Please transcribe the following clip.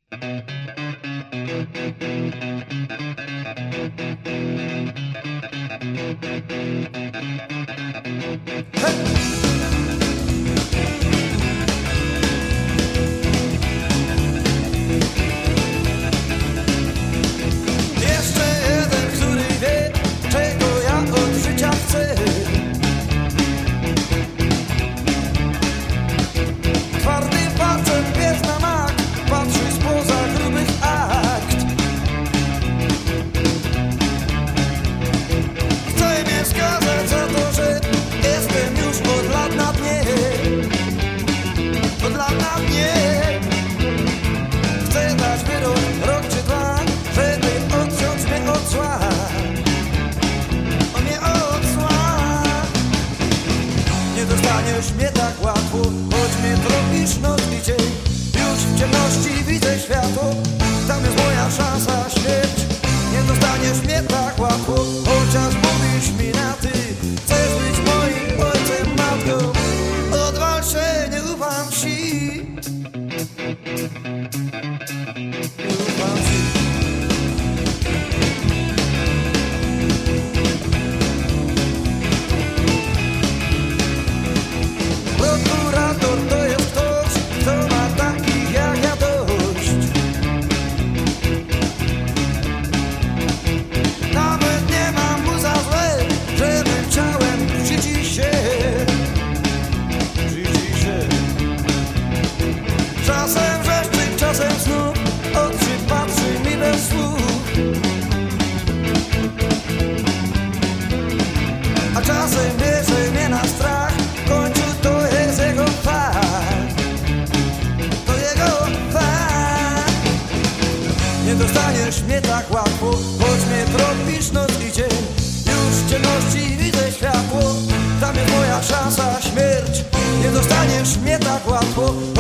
Dostaniesz mnie tak łatwo, choć mnie tropisz noc i dzień. Już w ciemności widzę światło, tam jest moja szansa, śmierć. Nie dostaniesz mnie tak łatwo, chociaż mówisz mi na ty. Chcesz być moim ojcem, matką, odwal się, nie ufam ci. Nie ufam ci. Czasem wrzeszczy, czasem znów oczy patrzy mi bez słów. A czasem bierze mnie na strach, w końcu to jest jego fakt. To jego fakt. Nie dostaniesz mnie tak łatwo, choć mnie tropisz noc i dzień. Już w ciemności widzę światło, tam jest moja szansa, śmierć. Nie dostaniesz mnie tak łatwo,